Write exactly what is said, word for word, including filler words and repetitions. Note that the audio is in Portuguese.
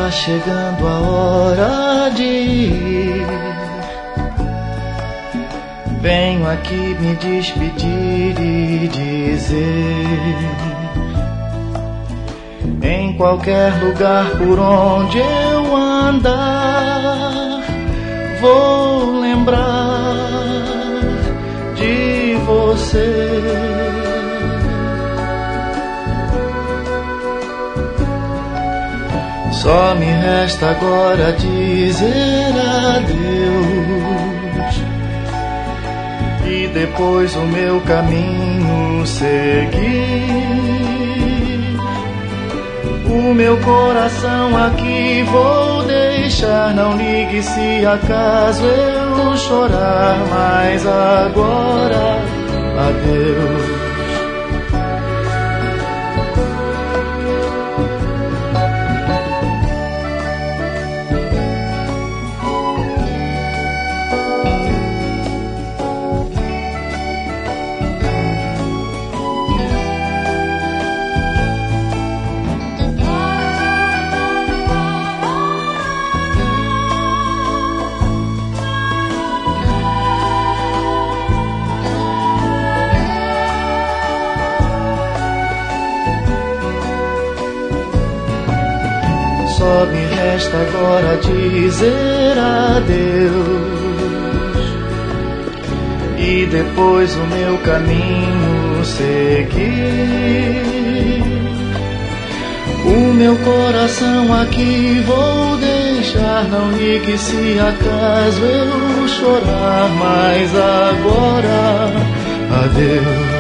Está chegando a hora de ir. Venho aqui me despedir e dizer: em qualquer lugar por onde eu andar, vou lembrar de você. Só me resta agora dizer adeus e depois o meu caminho seguir. O meu coração aqui vou deixar, não ligue se acaso eu chorar, mas agora adeus. Só me resta agora dizer adeus e depois o meu caminho seguir. O meu coração aqui vou deixar, não ligue se acaso eu chorar, mas agora adeus.